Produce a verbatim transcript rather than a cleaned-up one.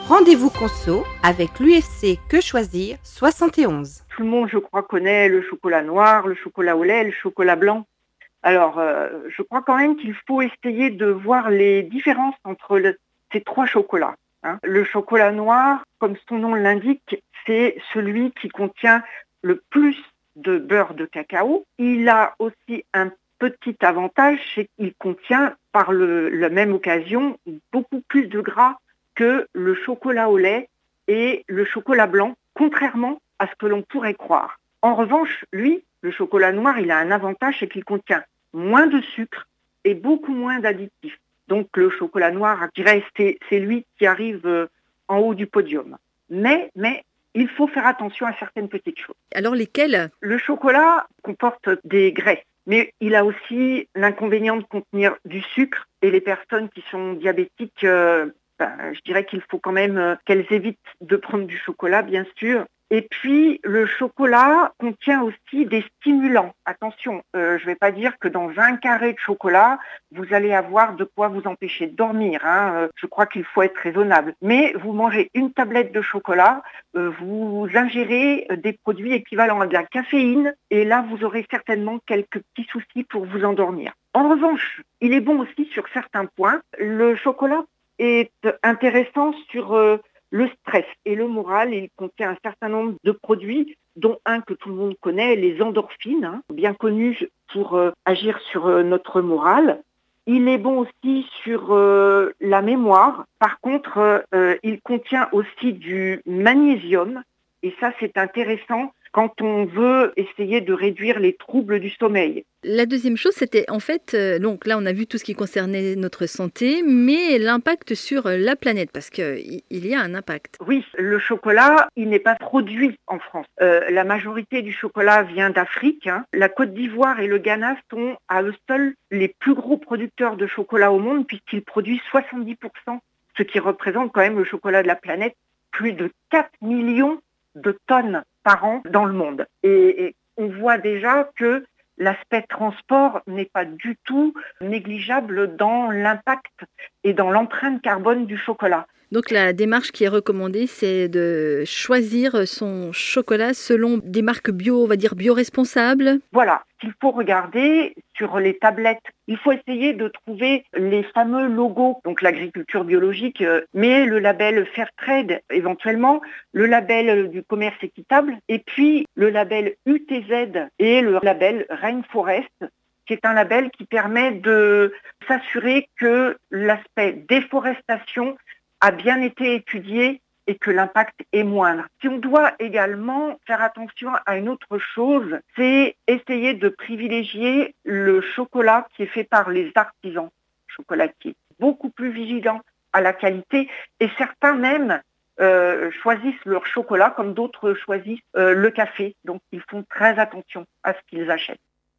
Rendez-vous conso avec l'U F C Que Choisir soixante et onze. Tout le monde, je crois, connaît le chocolat noir, le chocolat au lait, le chocolat blanc. Alors, euh, je crois quand même qu'il faut essayer de voir les différences entre le, ces trois chocolats. Hein. Le chocolat noir, comme son nom l'indique, c'est celui qui contient le plus de beurre de cacao. Il a aussi un petit avantage, c'est qu'il contient par le, la même occasion beaucoup plus de gras que le chocolat au lait et le chocolat blanc, contrairement à ce que l'on pourrait croire. En revanche, lui, le chocolat noir, il a un avantage, c'est qu'il contient moins de sucre et beaucoup moins d'additifs. Donc le chocolat noir, je dirais, c'est, c'est lui qui arrive en haut du podium. Mais, mais il faut faire attention à certaines petites choses. Alors lesquelles ? Le chocolat comporte des graisses, mais il a aussi l'inconvénient de contenir du sucre. Et les personnes qui sont diabétiques, euh, ben, je dirais qu'il faut quand même euh, qu'elles évitent de prendre du chocolat, bien sûr. Et puis, le chocolat contient aussi des stimulants. Attention, euh, je ne vais pas dire que dans un carré de chocolat, vous allez avoir de quoi vous empêcher de dormir. Hein. Euh, je crois qu'il faut être raisonnable. Mais vous mangez une tablette de chocolat, euh, vous ingérez des produits équivalents à de la caféine, et là, vous aurez certainement quelques petits soucis pour vous endormir. En revanche, il est bon aussi sur certains points. Le chocolat est intéressant sur... Euh, le stress et le moral. Il contient un certain nombre de produits, dont un que tout le monde connaît, les endorphines, hein, bien connues pour euh, agir sur euh, notre moral. Il est bon aussi sur euh, la mémoire. Par contre, euh, il contient aussi du magnésium, et ça c'est intéressant quand on veut essayer de réduire les troubles du sommeil. La deuxième chose, c'était en fait, euh, donc là on a vu tout ce qui concernait notre santé, mais l'impact sur la planète, parce qu'il y a un impact. Oui, le chocolat, il n'est pas produit en France. Euh, la majorité du chocolat vient d'Afrique. Hein. La Côte d'Ivoire et le Ghana sont à eux seuls les plus gros producteurs de chocolat au monde, puisqu'ils produisent soixante-dix pour cent, ce qui représente quand même le chocolat de la planète, plus de quatre millions de tonnes par an dans le monde. Et, et on voit déjà que l'aspect transport n'est pas du tout négligeable dans l'impact et dans l'empreinte carbone du chocolat. Donc la démarche qui est recommandée, c'est de choisir son chocolat selon des marques bio, on va dire bio-responsables. Voilà, il faut regarder sur les tablettes. Il faut essayer de trouver les fameux logos, donc l'agriculture biologique, mais le label Fairtrade éventuellement, le label du commerce équitable, et puis le label U T Z et le label Rainforest, qui est un label qui permet de s'assurer que l'aspect déforestation a bien été étudié et que l'impact est moindre. Si on doit également faire attention à une autre chose, c'est essayer de privilégier le chocolat qui est fait par les artisans chocolatiers. Beaucoup plus vigilants à la qualité, et certains même euh, choisissent leur chocolat comme d'autres choisissent euh, le café. Donc ils font très attention à ce qu'ils achètent.